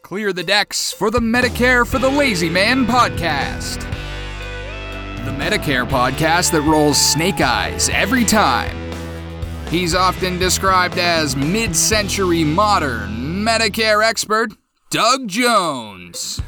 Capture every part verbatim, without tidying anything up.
Clear the decks for the Medicare for the Lazy Man podcast. The Medicare podcast that rolls snake eyes every time. He's often described as mid-century modern Medicare expert Doug Jones.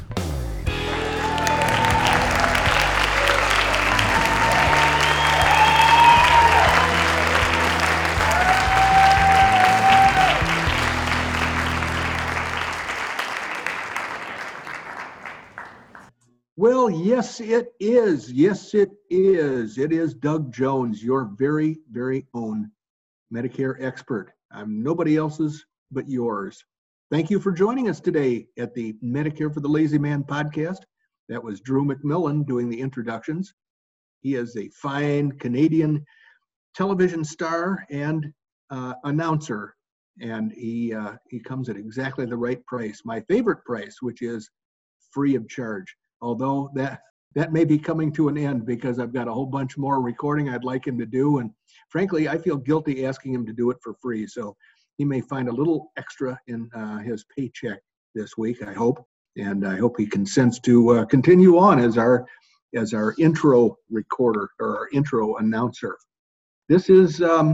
Well, yes, it is. Yes, it is. It is Doug Jones, your very, very own Medicare expert. I'm nobody else's but yours. Thank you for joining us today at the Medicare for the Lazy Man podcast. That was Drew McMillan doing the introductions. He is a fine Canadian television star and uh, announcer, and he uh, he comes at exactly the right price. My favorite price, which is free of charge. Although that that may be coming to an end because I've got a whole bunch more recording I'd like him to do. And frankly, I feel guilty asking him to do it for free. So he may find a little extra in uh, his paycheck this week, I hope. And I hope he consents to uh, continue on as our as our intro recorder or our intro announcer. This is, um,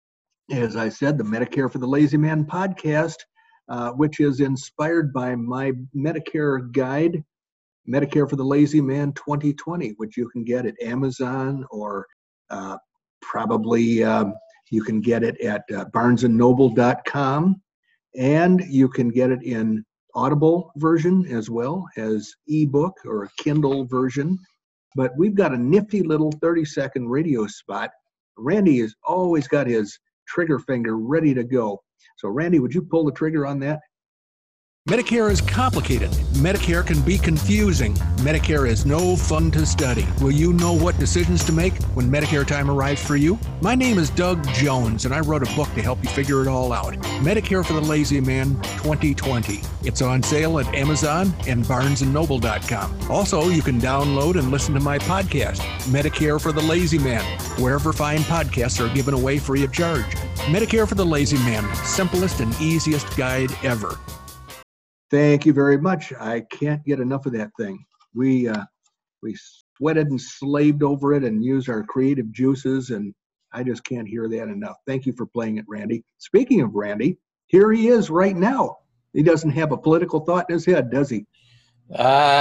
as I said, the Medicare for the Lazy Man podcast, uh, which is inspired by my Medicare guide, Medicare for the Lazy Man twenty twenty, which you can get at Amazon or uh, probably um, you can get it at uh, barnes and noble dot com, and you can get it in Audible version as well as ebook or a Kindle version. But we've got a nifty little thirty second radio spot. Randy has always got his trigger finger ready to go. So Randy, would you pull the trigger on that? Medicare is complicated. Medicare can be confusing. Medicare is no fun to study. Will you know what decisions to make when Medicare time arrives for you? My name is Doug Jones, and I wrote a book to help you figure it all out. Medicare for the Lazy Man twenty twenty. It's on sale at Amazon and barnes and noble dot com. Also, you can download and listen to my podcast, Medicare for the Lazy Man, wherever fine podcasts are given away free of charge. Medicare for the Lazy Man, simplest and easiest guide ever. Thank you very much. I can't get enough of that thing. We uh, we sweated and slaved over it and used our creative juices, and I just can't hear that enough. Thank you for playing it, Randy. Speaking of Randy, here he is right now. He doesn't have a political thought in his head, does he? Uh,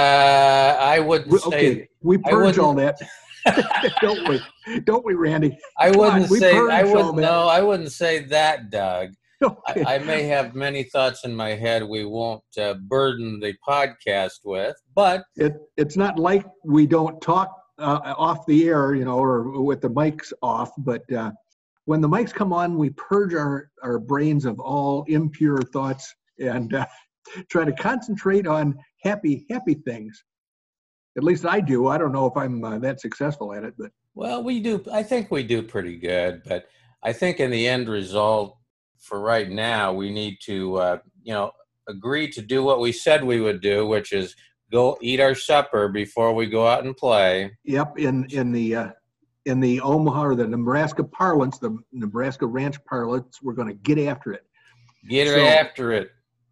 I wouldn't we, say. Okay, we purge all that, don't we? Don't we, Randy? I wouldn't on, say. I wouldn't. No, I wouldn't say that, Doug. Okay. I, I may have many thoughts in my head we won't uh, burden the podcast with, but it, it's not like we don't talk uh, off the air, you know, or with the mics off, but uh, when the mics come on, we purge our, our brains of all impure thoughts and uh, try to concentrate on happy, happy things. At least I do. I don't know if I'm uh, that successful at it, but. Well, we do. I think we do pretty good, but I think in the end result, for right now, we need to, uh, you know, agree to do what we said we would do, which is go eat our supper before we go out and play. Yep, in in the uh, in the Omaha or the Nebraska parlance, the Nebraska ranch parlance, we're going to get after it. Get so, after it.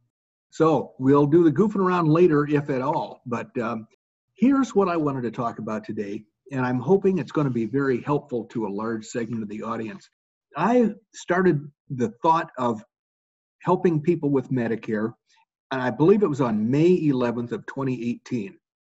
So we'll do the goofing around later, if at all. But um, here's what I wanted to talk about today, and I'm hoping it's going to be very helpful to a large segment of the audience. I started the thought of helping people with Medicare, and I believe it was on May eleventh of twenty eighteen.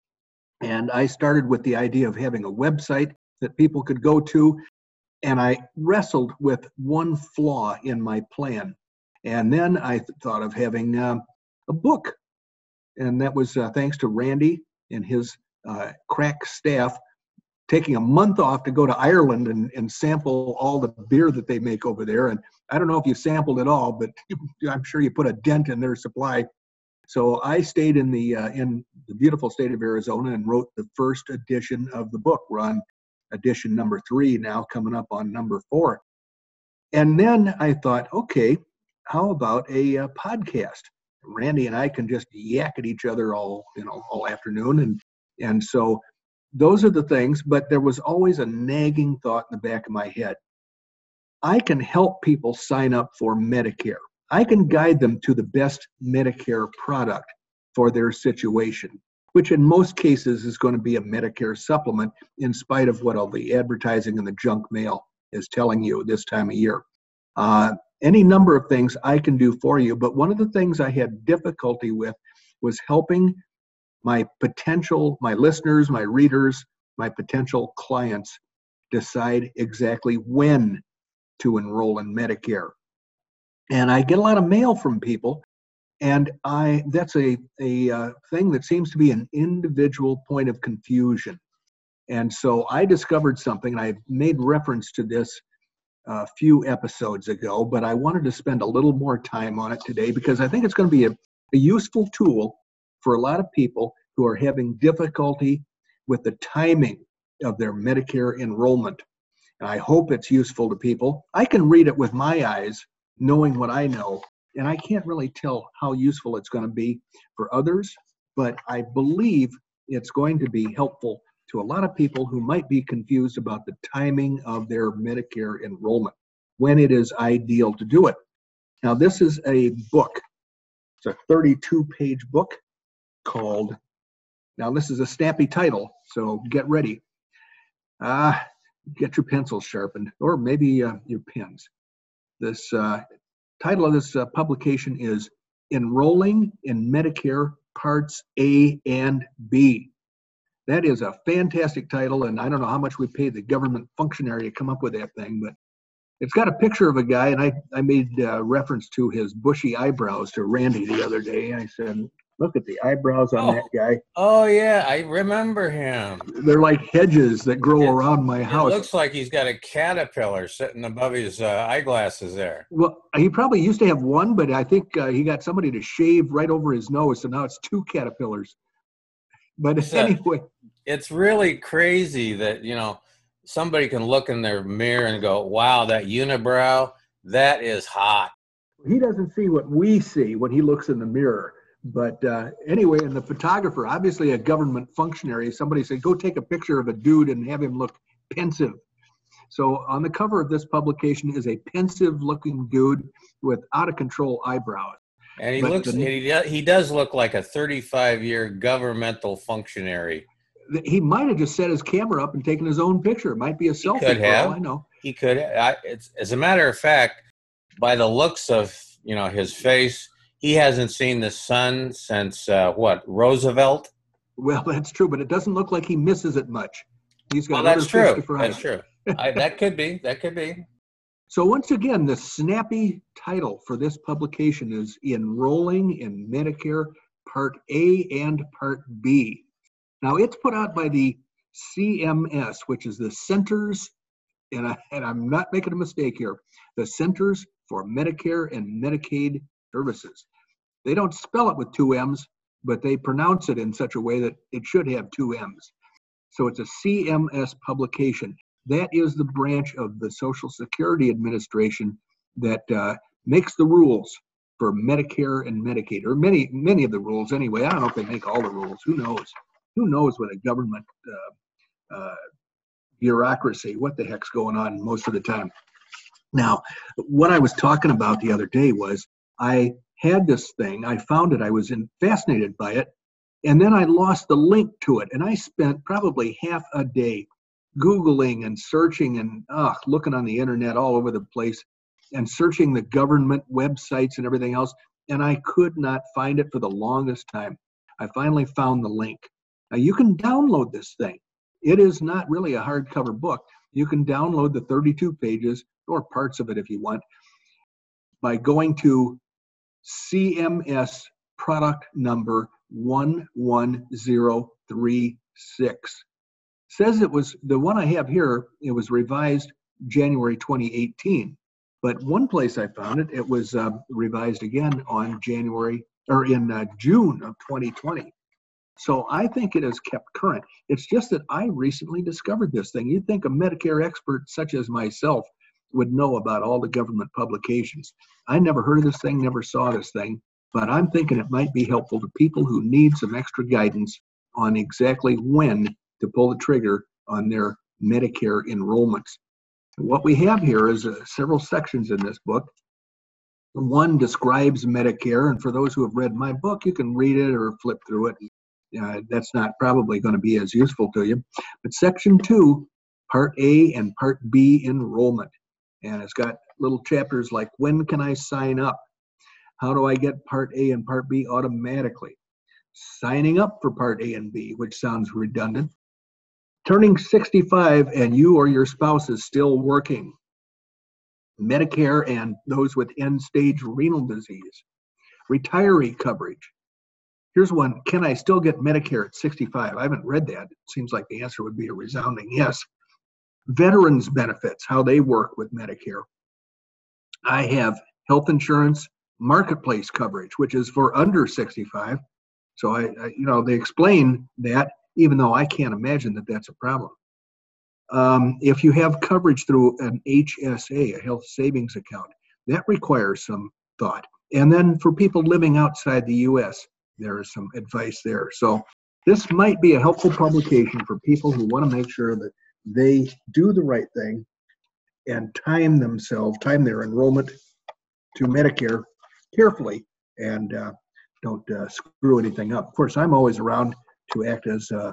And I started with the idea of having a website that people could go to, and I wrestled with one flaw in my plan. And then I th- thought of having uh, a book, and that was uh, thanks to Randy and his uh, crack staff taking a month off to go to Ireland and, and sample all the beer that they make over there. And I don't know if you sampled it all, but I'm sure you put a dent in their supply. So I stayed in the uh, in the beautiful state of Arizona and wrote the first edition of the book. We're on edition number three now, coming up on number four. And then I thought, okay, how about a uh, podcast? Randy and I can just yak at each other all, you know, all afternoon. And, and so those are the things, but there was always a nagging thought in the back of my head. I can help people sign up for Medicare. I can guide them to the best Medicare product. for their situation, which in most cases is going to be a Medicare supplement, in spite of what all the advertising and the junk mail is telling you this time of year. Uh, any number of things I can do for you, but one of the things I had difficulty with was helping my potential, my listeners, my readers, my potential clients decide exactly when to enroll in Medicare. And I get a lot of mail from people, and I that's a, a uh, thing that seems to be an individual point of confusion. And so I discovered something, and I made reference to this a few episodes ago, but I wanted to spend a little more time on it today because I think it's going to be a, a useful tool for a lot of people who are having difficulty with the timing of their Medicare enrollment. And I hope it's useful to people. I can read it with my eyes, knowing what I know, and I can't really tell how useful it's going to be for others, but I believe it's going to be helpful to a lot of people who might be confused about the timing of their Medicare enrollment, when it is ideal to do it. Now, this is a book. It's a thirty-two page book called, now this is a snappy title, so get ready. Ah, get your pencils sharpened, or maybe uh, your pens. This uh, title of this uh, publication is Enrolling in Medicare Parts A and B. That is a fantastic title, and I don't know how much we paid the government functionary to come up with that thing, but it's got a picture of a guy, and I, I made uh, reference to his bushy eyebrows to Randy the other day, and I said, look at the eyebrows on Oh. that guy. Oh, yeah, I remember him. They're like hedges that grow It- around my house. It looks like he's got a caterpillar sitting above his uh, eyeglasses there. Well, he probably used to have one, but I think uh, he got somebody to shave right over his nose, so now it's two caterpillars. But So- anyway, It's really crazy that, you know, somebody can look in their mirror and go, wow, that unibrow, that is hot. he doesn't see what we see when he looks in the mirror. But uh, anyway, and the photographer, obviously a government functionary, somebody said, go take a picture of a dude and have him look pensive. So on the cover of this publication is a pensive looking dude with out of control eyebrows. And he But looks, the- and he, do- he does look like a thirty-five year governmental functionary. He might have just set his camera up and taken his own picture. It might be a selfie could for have. all I know. He could, I, it's, as a matter of fact, by the looks of, you know, his face, he hasn't seen the sun since, uh, what, Roosevelt? Well, that's true, but it doesn't look like he misses it much. He's got Well, that's other fish true. to fry. That's true. I, that could be. That could be. So once again, the snappy title for this publication is Enrolling in Medicare Part A and Part B. Now, it's put out by the C M S, which is the Centers, and, I, and I'm not making a mistake here, the Centers for Medicare and Medicaid Services. They don't spell it with two M's, but they pronounce it in such a way that it should have two M's. So it's a C M S publication. That is the branch of the Social Security Administration that uh, makes the rules for Medicare and Medicaid, or many, many of the rules anyway. I don't know if they make all the rules. Who knows? Who knows what a government uh, uh, bureaucracy, what the heck's going on most of the time. Now, what I was talking about the other day was I had this thing. I found it. I was in, fascinated by it. And then I lost the link to it. And I spent probably half a day Googling and searching and uh, looking on the internet all over the place and searching the government websites and everything else. And I could not find it for the longest time. I finally found the link. Now, you can download this thing. It is not really a hardcover book. You can download the thirty-two pages or parts of it if you want by going to C M S product number one one zero three six. Says it was, the one I have here, it was revised January twenty eighteen. But one place I found it, it was uh, revised again on January, or in uh, June of twenty twenty. So I think it is kept current. It's just that I recently discovered this thing. You'd think a Medicare expert such as myself would know about all the government publications. I never heard of this thing, never saw this thing, but I'm thinking it might be helpful to people who need some extra guidance on exactly when to pull the trigger on their Medicare enrollments. What we have here is uh, several sections in this book. One describes Medicare, and for those who have read my book, you can read it or flip through it. Uh, that's not probably going to be as useful to you. But section two, Part A and Part B enrollment. And it's got little chapters like, when can I sign up? How do I get Part A and Part B automatically? Signing up for Part A and B, which sounds redundant. Turning sixty-five and you or your spouse is still working. Medicare and those with end-stage renal disease. Retiree coverage. Here's one, can I still get Medicare at sixty-five? I haven't read that. It seems like the answer would be a resounding yes. Veterans benefits, how they work with Medicare. I have health insurance marketplace coverage, which is for under sixty-five. So I, I you know, they explain that, even though I can't imagine that that's a problem. Um, if you have coverage through an H S A, a health savings account, that requires some thought. And then for people living outside the U S, there is some advice there. So this might be a helpful publication for people who want to make sure that they do the right thing and time themselves, time their enrollment to Medicare carefully, and uh, don't uh, screw anything up. Of course, I'm always around to act as a,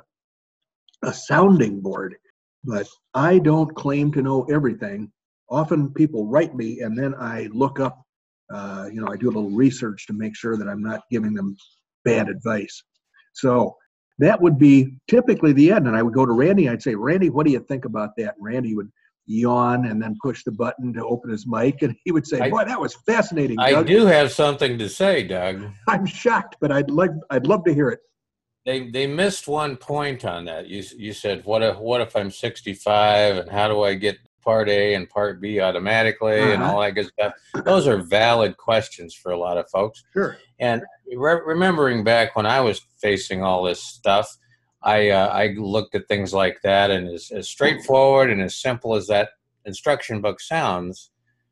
a sounding board, but I don't claim to know everything. Often people write me, and then I look up, uh, you know, I do a little research to make sure that I'm not giving them bad advice. So that would be typically the end. And I would go to Randy, I'd say, Randy, what do you think about that? And Randy would yawn and then push the button to open his mic, and he would say, I, boy, that was fascinating, Doug. I do have something to say, Doug. I'm shocked, but I'd like I'd love to hear it. They they missed one point on that. You you said, what if what if I'm sixty-five, and how do I get Part A and Part B automatically, uh-huh. and all that good stuff? Those are valid questions for a lot of folks. Sure. And re- remembering back when I was facing all this stuff, I uh, I looked at things like that, and as, as straightforward and as simple as that instruction book sounds,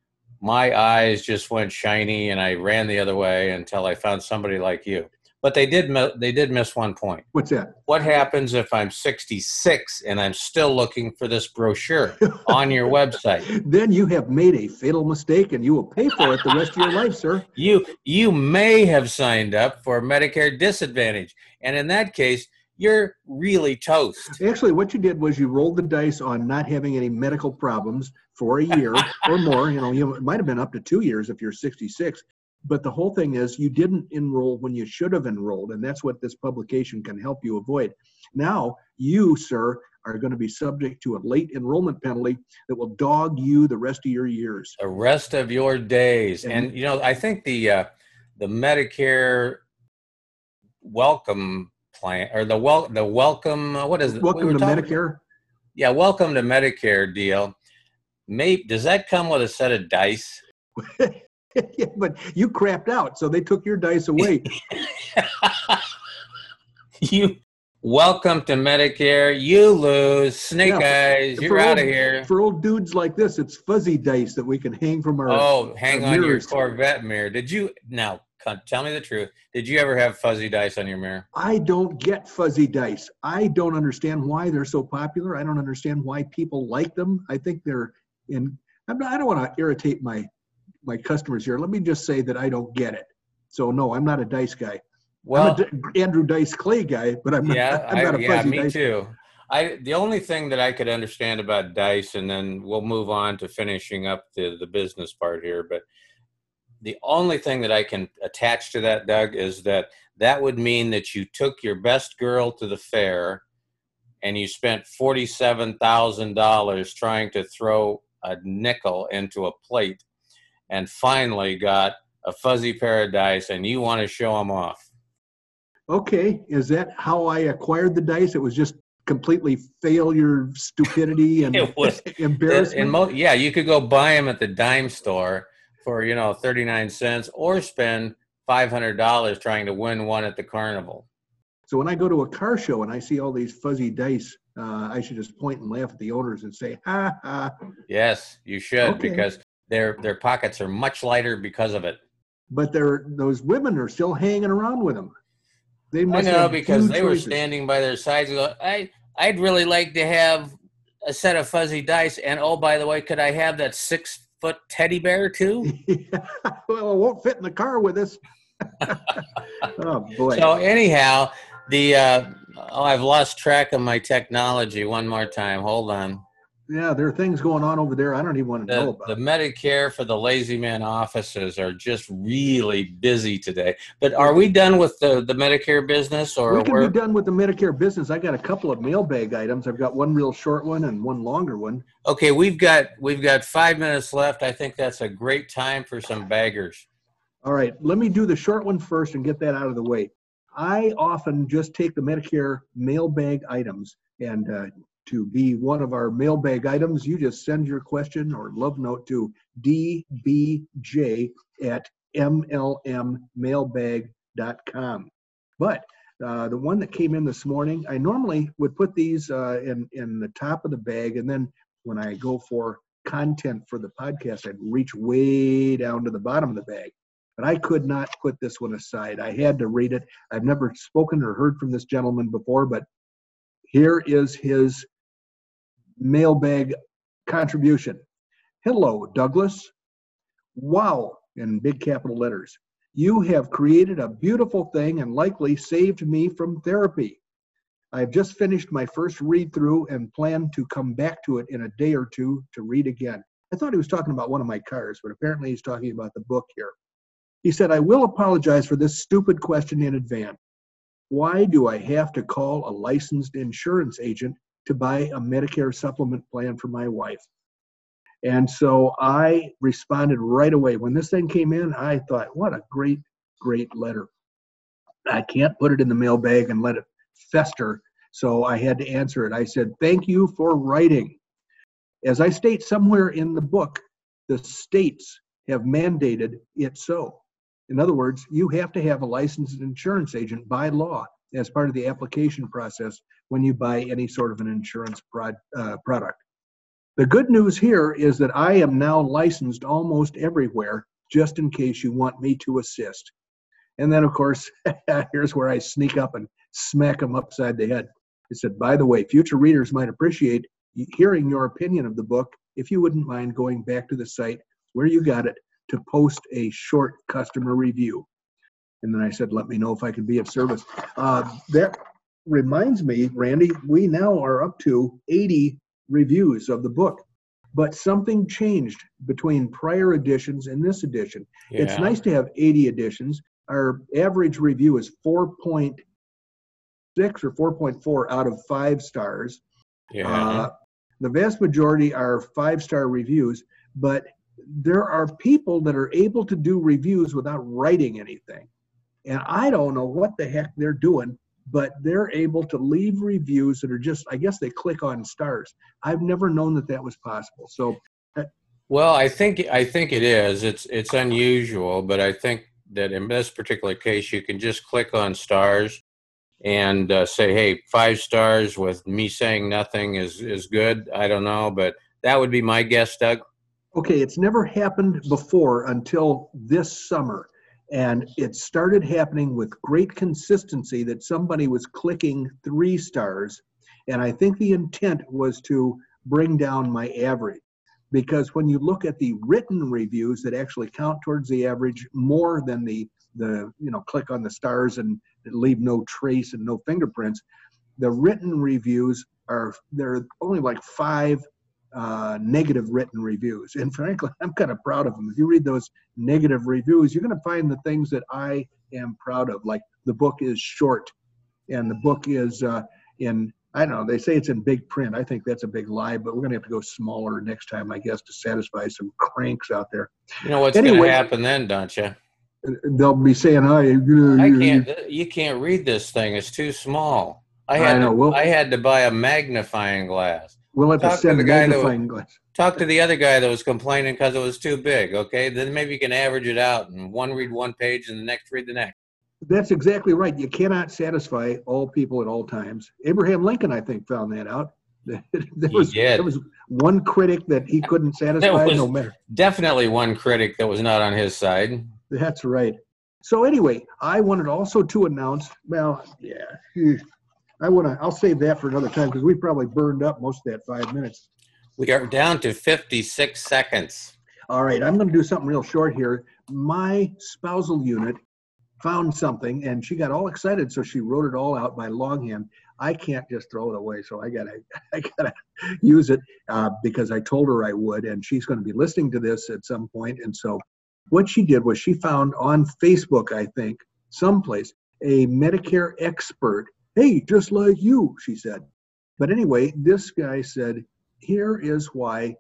my eyes just went shiny, and I ran the other way until I found somebody like you. But they did they did miss one point. What's that? What happens if I'm sixty-six and I'm still looking for this brochure on your website? Then you have made a fatal mistake, and you will pay for it the rest of your life, sir. You you may have signed up for Medicare Disadvantage, and in that case, you're really toast. Actually, what you did was you rolled the dice on not having any medical problems for a year or more. You know, you, it might have been up to two years if you're sixty-six. But the whole thing is you didn't enroll when you should have enrolled, and that's what this publication can help you avoid. Now, you, sir, are going to be subject to a late enrollment penalty that will dog you the rest of your years. The rest of your days. And, and you know, I think the uh, the Medicare welcome plan, or the wel- the welcome, uh, what is it? Welcome to Medicare? About? Yeah, welcome to Medicare deal. May, does that come with a set of dice? Yeah, but you crapped out, so they took your dice away. You welcome to Medicare. You lose. Snake yeah, eyes. You're out of here. For old dudes like this, it's fuzzy dice that we can hang from our. Oh, hang our on mirrors. Your Corvette mirror. Did you now? Tell me the truth. Did you ever have fuzzy dice on your mirror? I don't get fuzzy dice. I don't understand why they're so popular. I don't understand why people like them. I think they're in. I'm not, I don't want to irritate my. my customers here. Let me just say that I don't get it. So no, I'm not a dice guy. Well, I'm a D- Andrew Dice Clay guy, but I'm not, yeah, I'm not I, a yeah, fuzzy me dice too. I, the only thing that I could understand about dice, and then we'll move on to finishing up the, the business part here, but the only thing that I can attach to that, Doug, is that that would mean that you took your best girl to the fair and you spent forty-seven thousand dollars trying to throw a nickel into a plate, and finally got a fuzzy pair of dice, and you want to show them off. Okay, is that how I acquired the dice? It was just completely failure, stupidity, and it was embarrassment? In mo- yeah, you could go buy them at the dime store for, you know, thirty-nine cents, or spend five hundred dollars trying to win one at the carnival. So when I go to a car show and I see all these fuzzy dice, uh, I should just point and laugh at the owners and say, ha, ha. Yes, you should, okay. because their their pockets are much lighter because of it. But they're, those women are still hanging around with them. They must I know, have because they choices. were standing by their sides and go, I, I'd really like to have a set of fuzzy dice. And, oh, by the way, could I have that six foot teddy bear too? Yeah. Well, it won't fit in the car with us. Oh boy. So anyhow, the uh, oh, I've lost track of my technology. One more time. Hold on. Yeah, there are things going on over there I don't even want to The, know about. the Medicare for the lazy man offices are just really busy today. But are we done with the, the Medicare business, or We can we're, be done with the Medicare business. I got a couple of mailbag items. I've got one real short one and one longer one. okay? We've got we've got five minutes left. I think that's a great time for some baggers. All right, let me do the short one first and get that out of the way. I often just take the Medicare mailbag items, and uh, to be one of our mailbag items, you just send your question or love note to d b j at m l m mailbag dot com. But uh, the one that came in this morning, I normally would put these uh, in, in the top of the bag, and then when I go for content for the podcast, I'd reach way down to the bottom of the bag. But I could not put this one aside. I had to read it. I've never spoken or heard from this gentleman before, but here is his mailbag contribution. Hello, Douglas. Wow, in big capital letters. You have created a beautiful thing and likely saved me from therapy. I've just finished my first read through and plan to come back to it in a day or two to read again. I thought he was talking about one of my cars, but apparently he's talking about the book here. He said, I will apologize for this stupid question in advance. Why do I have to call a licensed insurance agent to buy a Medicare supplement plan for my wife? And so I responded right away. When this thing came in, I thought, what a great, great letter. I can't put it in the mailbag and let it fester, so I had to answer it. I said, thank you for writing. As I state somewhere in the book, the states have mandated it so. In other words, you have to have a licensed insurance agent by law as part of the application process when you buy any sort of an insurance prod, uh, product. The good news here is that I am now licensed almost everywhere, just in case you want me to assist. And then, of course, here's where I sneak up and smack them upside the head. I said, by the way, future readers might appreciate hearing your opinion of the book if you wouldn't mind going back to the site where you got it to post a short customer review. And then I said, let me know if I can be of service. Uh, that reminds me, Randy, we now are up to eighty reviews of the book. But something changed between prior editions and this edition. Yeah. It's nice to have eighty editions. Our average review is four point six or four point four out of five stars. Yeah. Uh, the vast majority are five-star reviews, but there are people that are able to do reviews without writing anything. And I don't know what the heck they're doing, but they're able to leave reviews that are just, I guess they click on stars. I've never known that that was possible. So, uh, well, I think I think it is. It's it's unusual, but I think that in this particular case, you can just click on stars and uh, say, hey, five stars with me saying nothing is, is good. I don't know, but that would be my guess, Doug. Okay, it's never happened before until this summer. And it started happening with great consistency that somebody was clicking three stars. And I think the intent was to bring down my average. Because when you look at the written reviews that actually count towards the average more than the, the you know, click on the stars and leave no trace and no fingerprints, the written reviews are, there are only like five uh, negative written reviews. And frankly, I'm kind of proud of them. If you read those negative reviews, you're going to find the things that I am proud of. Like the book is short and the book is uh, in, I don't know, they say it's in big print. I think that's a big lie, but we're going to have to go smaller next time, I guess, to satisfy some cranks out there. You know what's anyway, going to happen then, don't you? They'll be saying, "Hi." I can't. You can't read this thing. It's too small. I had. I know. To, we'll, I had to buy a magnifying glass. We'll have talk to send to a magnifying was, glass. Talk to the other guy that was complaining because it was too big. Okay, then maybe you can average it out and one read one page and the next read the next. That's exactly right. You cannot satisfy all people at all times. Abraham Lincoln, I think, found that out. there was he did. There was one critic that he couldn't satisfy. There was no matter. Definitely one critic that was not on his side. That's right. So anyway, I wanted also to announce. Well, yeah, I want to. I'll save that for another time because we probably burned up most of that five minutes. We are down to fifty-six seconds. All right, I'm going to do something real short here. My spousal unit found something, and she got all excited, so she wrote it all out by longhand. I can't just throw it away, so I gotta, I gotta use it uh, because I told her I would, and she's going to be listening to this at some point. And so, what she did was she found on Facebook, I think, someplace, a Medicare expert. Hey, just like you, she said. But anyway, this guy said, here is why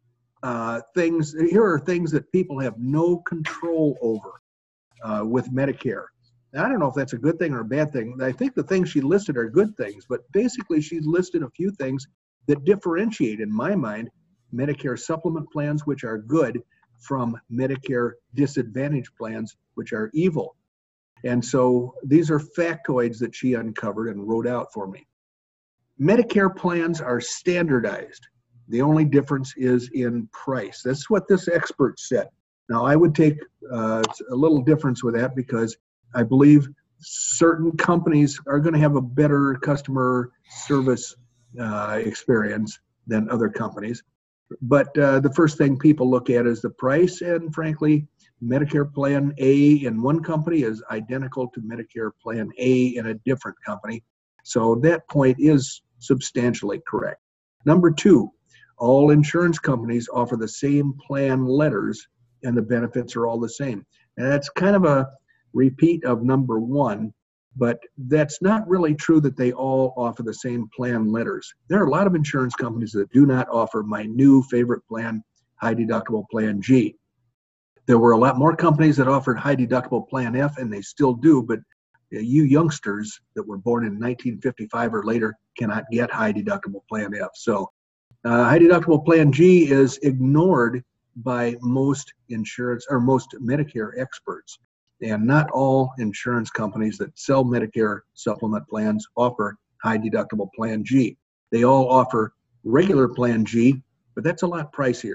uh, things, here are things that people have no control over uh, with Medicare. Now, I don't know if that's a good thing or a bad thing. I think the things she listed are good things, but basically she's listed a few things that differentiate, in my mind, Medicare supplement plans, which are good, from Medicare disadvantage plans, which are evil. And so these are factoids that she uncovered and wrote out for me. Medicare plans are standardized. The only difference is in price. That's what this expert said. Now, I would take uh, a little difference with that because I believe certain companies are going to have a better customer service uh, experience than other companies. But uh, the first thing people look at is the price, and frankly, Medicare Plan A in one company is identical to Medicare Plan A in a different company. So that point is substantially correct. Number two, all insurance companies offer the same plan letters and the benefits are all the same. And that's kind of a repeat of number one, but that's not really true that they all offer the same plan letters. There are a lot of insurance companies that do not offer my new favorite plan, high deductible Plan G. There were a lot more companies that offered high deductible Plan F, and they still do, but you youngsters that were born in nineteen fifty-five or later cannot get high deductible Plan F. So uh, high deductible Plan G is ignored by most insurance or most Medicare experts. And not all insurance companies that sell Medicare supplement plans offer high deductible Plan G. They all offer regular Plan G, but that's a lot pricier.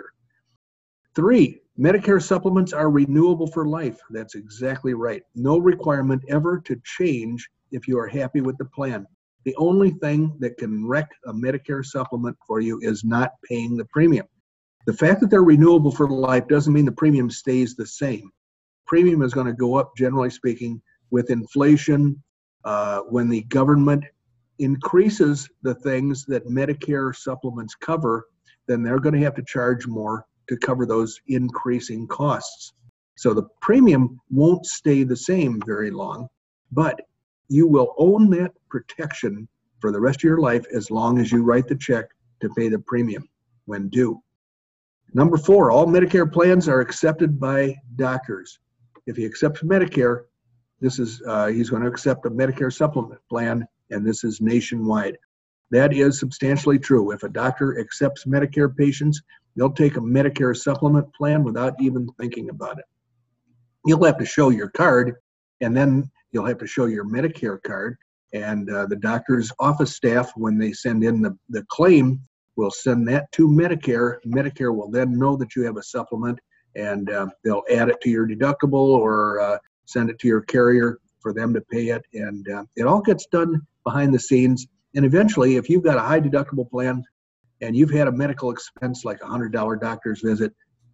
Three, Medicare supplements are renewable for life. That's exactly right. No requirement ever to change if you are happy with the plan. The only thing that can wreck a Medicare supplement for you is not paying the premium. The fact that they're renewable for life doesn't mean the premium stays the same. Premium is going to go up, generally speaking, with inflation. Uh, when the government increases the things that Medicare supplements cover, then they're going to have to charge more to cover those increasing costs. So the premium won't stay the same very long, but you will own that protection for the rest of your life as long as you write the check to pay the premium when due. Number four, all Medicare plans are accepted by doctors. If he accepts Medicare, this is uh, he's going to accept a Medicare supplement plan, and this is nationwide. That is substantially true. If a doctor accepts Medicare patients, they'll take a Medicare supplement plan without even thinking about it. You'll have to show your card, and then you'll have to show your Medicare card, and uh, the doctor's office staff, when they send in the, the claim, will send that to Medicare. Medicare will then know that you have a supplement, and uh, they'll add it to your deductible or uh, send it to your carrier for them to pay it. And uh, it all gets done behind the scenes. And eventually, if you've got a high deductible plan and you've had a medical expense like a one hundred dollar doctor's visit,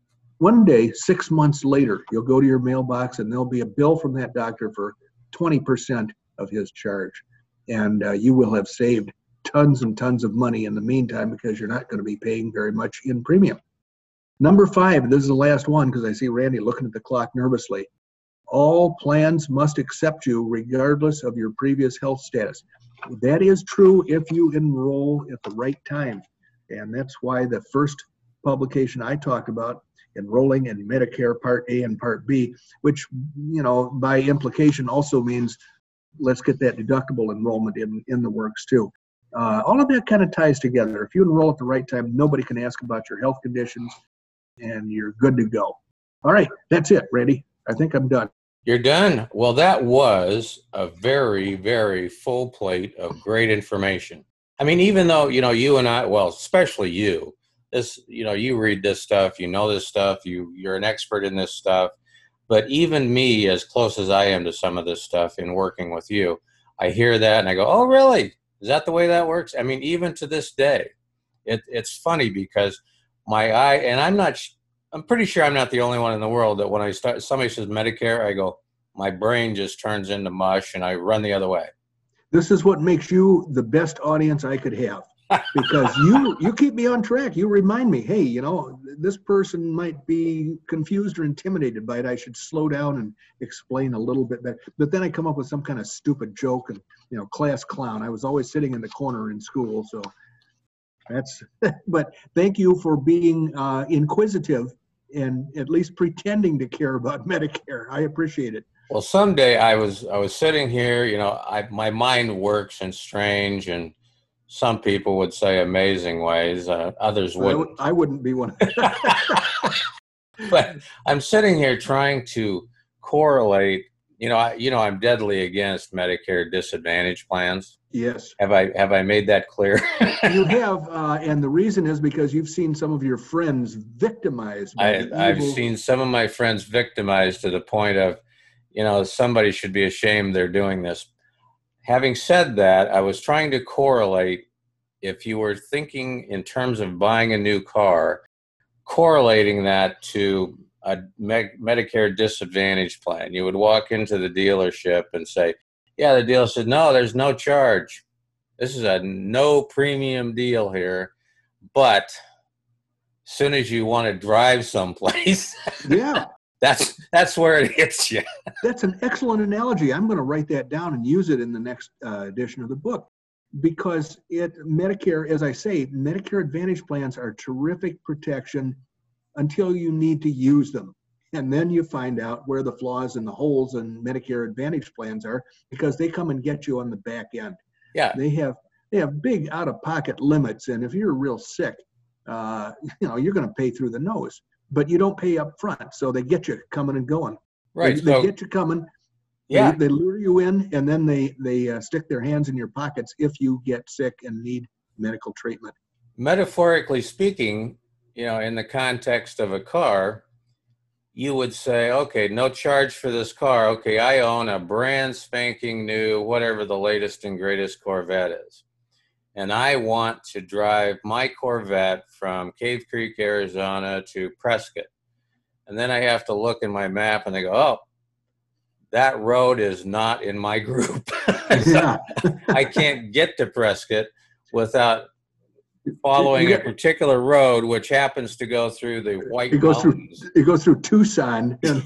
one day, six months later, you'll go to your mailbox and there'll be a bill from that doctor for twenty percent of his charge. And uh, you will have saved tons and tons of money in the meantime because you're not going to be paying very much in premium. Number five, this is the last one because I see Randy looking at the clock nervously. All plans must accept you regardless of your previous health status. That is true if you enroll at the right time. And that's why the first publication I talked about, enrolling in Medicare Part A and Part B, which, you know, by implication also means let's get that deductible enrollment in, in the works too. Uh, all of that kind of ties together. If you enroll at the right time, nobody can ask about your health conditions, and you're good to go. All right, that's it, Randy. I think I'm done. You're done. Well, that was a very, very full plate of great information. I mean, even though, you know, you and I, well, especially you, this, you know, you read this stuff, you know this stuff, you, you're an expert in this stuff. But even me, as close as I am to some of this stuff in working with you, I hear that and I go, oh, really? Is that the way that works? I mean, even to this day, it, it's funny because my eye, and I'm not, I'm pretty sure I'm not the only one in the world that when I start, somebody says Medicare, I go, my brain just turns into mush and I run the other way. This is what makes you the best audience I could have, because you you keep me on track. You remind me, hey, you know, this person might be confused or intimidated by it. I should slow down and explain a little bit better. But then I come up with some kind of stupid joke and, you know, class clown. I was always sitting in the corner in school, so that's. But thank you for being uh, inquisitive and at least pretending to care about Medicare. I appreciate it. Well, someday I was I was sitting here, you know, I, my mind works in strange and some people would say amazing ways. Uh, others wouldn't. I, I wouldn't be one. But I'm sitting here trying to correlate. You know, I, you know, I'm deadly against Medicare disadvantage plans. Yes. Have I have I made that clear? You have, uh, and the reason is because you've seen some of your friends victimized. By I, the I've evil- seen some of my friends victimized to the point of, you know, somebody should be ashamed they're doing this. Having said that, I was trying to correlate, if you were thinking in terms of buying a new car, correlating that to a Me- Medicare disadvantage plan. You would walk into the dealership and say, yeah, the dealer said, no, there's no charge. This is a no premium deal here. But as soon as you want to drive someplace, Yeah. That's that's where it hits you. That's an excellent analogy. I'm going to write that down and use it in the next uh, edition of the book, because it Medicare, as I say, Medicare Advantage plans are terrific protection until you need to use them. And then you find out where the flaws and the holes in Medicare Advantage plans are, because they come and get you on the back end. Yeah. They have they have big out-of-pocket limits, and if you're real sick, uh, you know, you're going to pay through the nose. But you don't pay up front, so they get you coming and going. Right. They, So, they get you coming. yeah. They, they lure you in, and then they they uh, stick their hands in your pockets if you get sick and need medical treatment. Metaphorically speaking, you know, in the context of a car, you would say, okay, no charge for this car. Okay, I own a brand spanking new, whatever the latest and greatest Corvette is. And I want to drive my Corvette from Cave Creek, Arizona to Prescott. And then I have to look in my map and they go, oh, that road is not in my group. Yeah. I can't get to Prescott without following You a got- particular road, which happens to go through the White It goes through Mountains. it goes through Tucson. And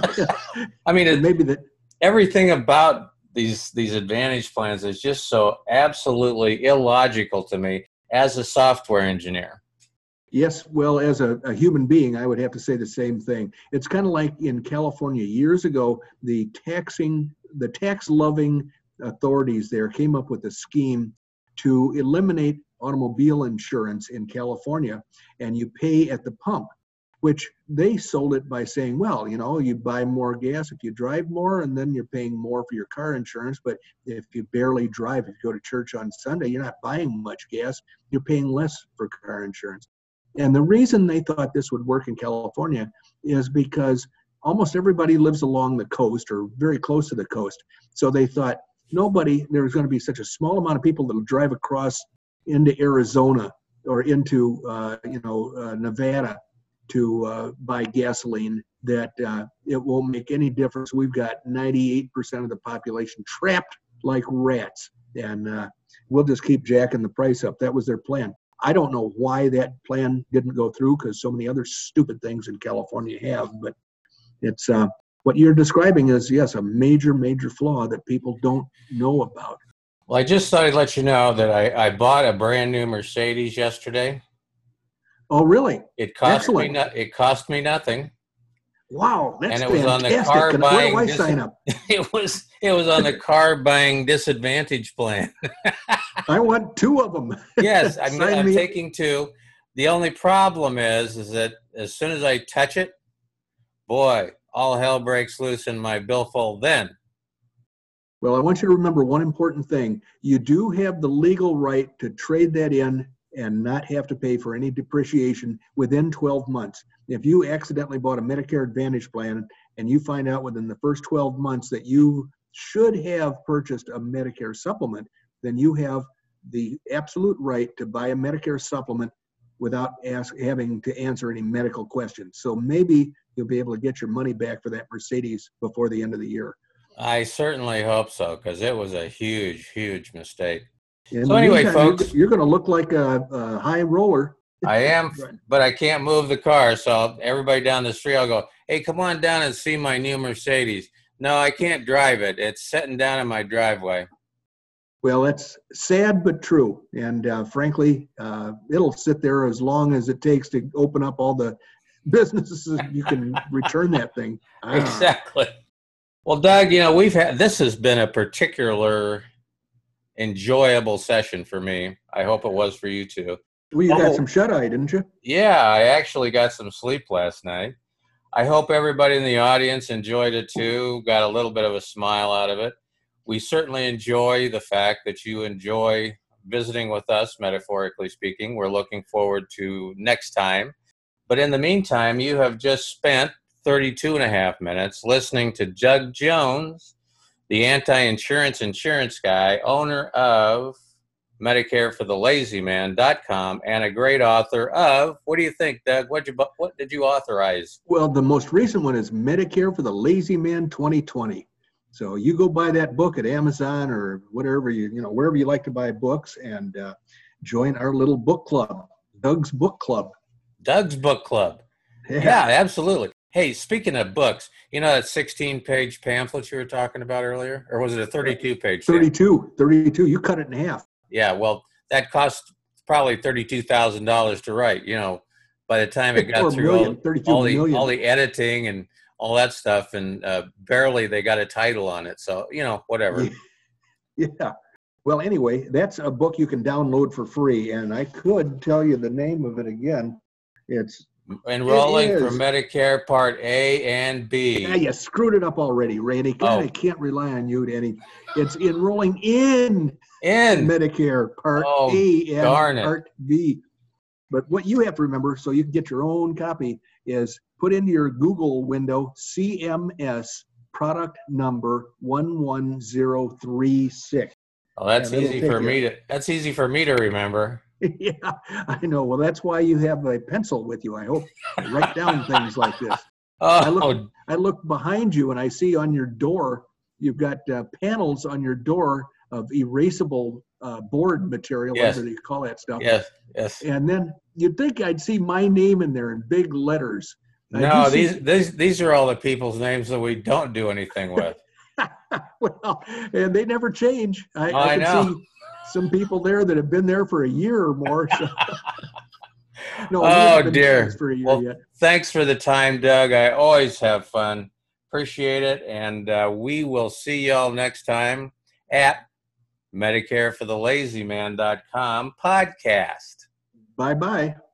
I mean, it, maybe that. everything about these these advantage plans is just so absolutely illogical to me as a software engineer. Yes, well, as a, a human being, I would have to say the same thing. It's kind of like in California years ago, the taxing, the tax-loving authorities there came up with a scheme to eliminate automobile insurance in California, and you pay at the pump, which they sold it by saying, well, you know, you buy more gas if you drive more, and then you're paying more for your car insurance. But if you barely drive, if you go to church on Sunday, you're not buying much gas, you're paying less for car insurance. And the reason they thought this would work in California is because almost everybody lives along the coast or very close to the coast. So they thought nobody, there's going to be such a small amount of people that will drive across into Arizona or into, uh, you know, uh, Nevada to uh, buy gasoline, that uh, it won't make any difference. We've got ninety-eight percent of the population trapped like rats, and uh, we'll just keep jacking the price up. That was their plan. I don't know why that plan didn't go through, because so many other stupid things in California have, but it's uh, what you're describing is, yes, a major, major flaw that people don't know about. Well, I just thought I'd let you know that I, I bought a brand new Mercedes yesterday. Oh, really? It cost Excellent. me no, it cost me nothing. Wow, that's And it was on fantastic. the car And where buying do I dis- sign up? It was it was on the car buying disadvantage plan. I want two of them. Yes, I'm, Sign I'm me- taking two. The only problem is, is that as soon as I touch it, boy, all hell breaks loose in my billfold then. Well, I want you to remember one important thing. You do have the legal right to trade that in and not have to pay for any depreciation within twelve months. If you accidentally bought a Medicare Advantage plan and you find out within the first twelve months that you should have purchased a Medicare supplement, then you have the absolute right to buy a Medicare supplement without ask, having to answer any medical questions. So maybe you'll be able to get your money back for that Mercedes before the end of the year. I certainly hope so, because it was a huge, huge mistake. In so the anyway, meantime, folks, you're, you're going to look like a, a high roller. I am, but I can't move the car. So everybody down the street, I'll go, hey, come on down and see my new Mercedes. No, I can't drive it. It's sitting down in my driveway. Well, that's sad but true. And uh, frankly, uh, it'll sit there as long as it takes to open up all the businesses you can return that thing. Ah. Exactly. Well, Doug, you know, we've had, this has been a particular enjoyable session for me. I hope it was for you too. Well, you got Oh. some shut-eye, didn't you? Yeah, I actually got some sleep last night. I hope everybody in the audience enjoyed it too, got a little bit of a smile out of it. We certainly enjoy the fact that you enjoy visiting with us, metaphorically speaking. We're looking forward to next time. But in the meantime, you have just spent thirty-two and a half minutes listening to Doug Jones, the anti-insurance insurance guy, owner of Medicare for the Lazy Man dot com, and a great author of, what do you think, Doug? What'd you, what did you authorize? Well, the most recent one is Medicare for the Lazy Man twenty twenty. So you go buy that book at Amazon or whatever you, you know, wherever you like to buy books, and uh, join our little book club, Doug's Book Club. Doug's Book Club. Yeah. yeah, absolutely. Hey, speaking of books, you know that sixteen-page pamphlet you were talking about earlier? Or was it a thirty-two page? thirty-two, thirty-two. You cut it in half. Yeah, well, that cost probably thirty-two thousand dollars to write. You know, by the time it got through million, all, all, the, million. all the editing and all that stuff, and uh, barely they got a title on it. So, you know, whatever. Yeah. Well, anyway, that's a book you can download for free. And I could tell you the name of it again. It's Enrolling it for Medicare Part A and B. Yeah, you screwed it up already, Randy. God, Oh. I can't rely on you to any. It's enrolling in In. Medicare Part Oh, A and darn it. Part B. But what you have to remember, so you can get your own copy, is put into your Google window C M S product number one one zero three six. Well, that's Yeah, that'll easy take for you. me to. That's easy for me to remember. Yeah, I know. Well, that's why you have a pencil with you, I hope. Write down things like this. I Oh, look, I look behind you and I see on your door, you've got uh, panels on your door of erasable uh, board material, Yes. whatever you call that stuff. yes, yes. And then you'd think I'd see my name in there in big letters. I No, do see- these these these are all the people's names that we don't do anything with. Well, and they never change. I, Oh, I I can know. see some people there that have been there for a year or more. So. No, we Oh, haven't been dear. friends for a year Well, yet. Thanks for the time, Doug. I always have fun. Appreciate it. And uh, we will see y'all next time at Medicare for the Lazy Man dot com podcast. Bye-bye.